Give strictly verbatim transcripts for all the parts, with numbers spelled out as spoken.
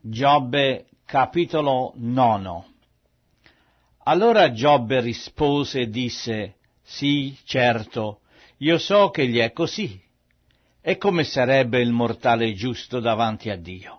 Giobbe capitolo nono. Allora Giobbe rispose e disse: sì, certo, io so che gli è così. E come sarebbe il mortale giusto davanti a Dio?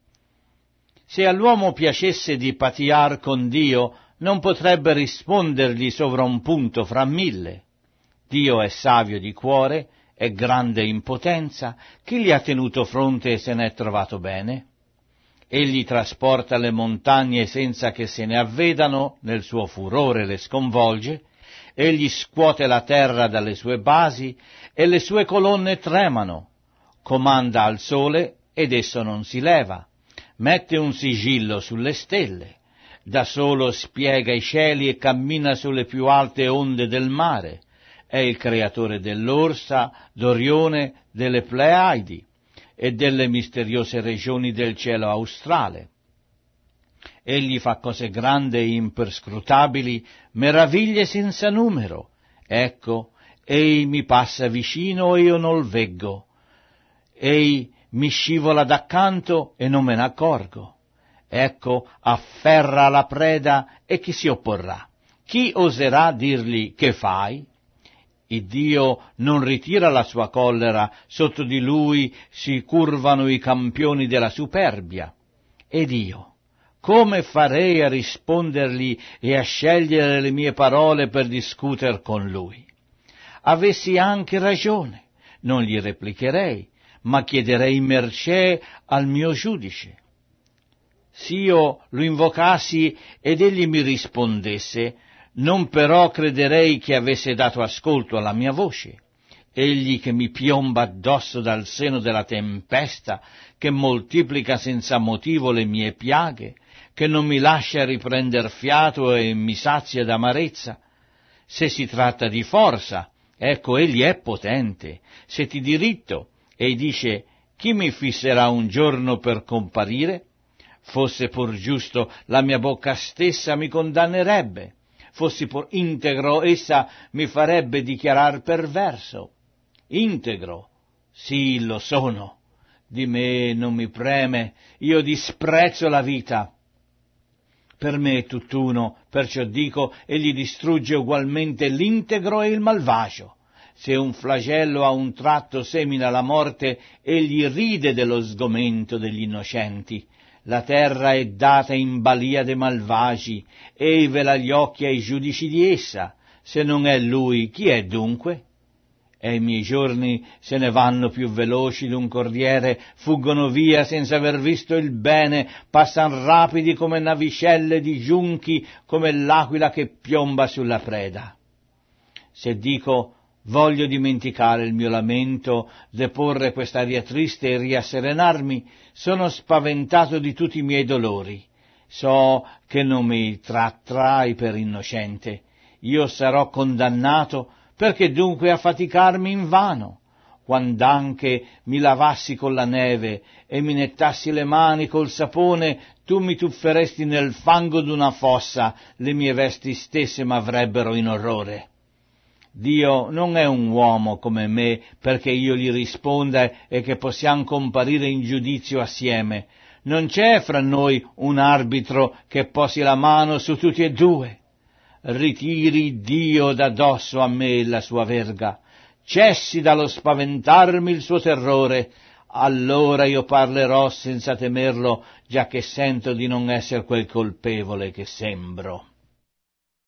Se all'uomo piacesse di patiar con Dio, non potrebbe rispondergli sovra un punto fra mille. Dio è savio di cuore, è grande in potenza, chi gli ha tenuto fronte e se n'è trovato bene? Egli trasporta le montagne senza che se ne avvedano, nel suo furore le sconvolge, egli scuote la terra dalle sue basi e le sue colonne tremano, comanda al sole ed esso non si leva, mette un sigillo sulle stelle, da solo spiega i cieli e cammina sulle più alte onde del mare, è il creatore dell'Orsa, d'Orione, delle Pleiadi e delle misteriose regioni del cielo australe. Egli fa cose grandi e imperscrutabili, meraviglie senza numero. Ecco, ei mi passa vicino e io non lo veggo. Ei mi scivola d'accanto e non me ne accorgo. Ecco, afferra la preda e chi si opporrà? Chi oserà dirgli che fai? Il Dio non ritira la sua collera, sotto di lui si curvano i campioni della superbia. Ed io, come farei a rispondergli e a scegliere le mie parole per discuter con lui? Avessi anche ragione, non gli replicherei, ma chiederei mercé al mio giudice. S'io lo invocassi ed egli mi rispondesse, non però crederei che avesse dato ascolto alla mia voce. Egli che mi piomba addosso dal seno della tempesta, che moltiplica senza motivo le mie piaghe, che non mi lascia riprender fiato e mi sazia d'amarezza. Se si tratta di forza, ecco egli è potente. Se ti diritto, e dice: chi mi fisserà un giorno per comparire? Fosse pur giusto, la mia bocca stessa mi condannerebbe. Fossi pur integro, essa mi farebbe dichiarar perverso. Integro, sì, lo sono. Di me non mi preme, io disprezzo la vita. Per me è tutt'uno, perciò dico, egli distrugge ugualmente l'integro e il malvagio. Se un flagello a un tratto semina la morte, egli ride dello sgomento degli innocenti. La terra è data in balia dei malvagi, ei vela gli occhi ai giudici di essa. Se non è lui, chi è dunque? E i miei giorni se ne vanno più veloci d'un corriere, fuggono via senza aver visto il bene, passan rapidi come navicelle di giunchi, come l'aquila che piomba sulla preda. Se dico: voglio dimenticare il mio lamento, deporre quest'aria triste e riasserenarmi, sono spaventato di tutti i miei dolori. So che non mi trattrai per innocente. Io sarò condannato, perché dunque affaticarmi invano? Quand'anche mi lavassi con la neve e mi nettassi le mani col sapone, tu mi tufferesti nel fango d'una fossa, le mie vesti stesse m'avrebbero in orrore. Dio non è un uomo come me perché io gli risponda e che possiamo comparire in giudizio assieme. Non c'è fra noi un arbitro che posi la mano su tutti e due. Ritiri Dio da dosso a me la sua verga, cessi dallo spaventarmi il suo terrore, allora io parlerò senza temerlo, già che sento di non essere quel colpevole che sembro.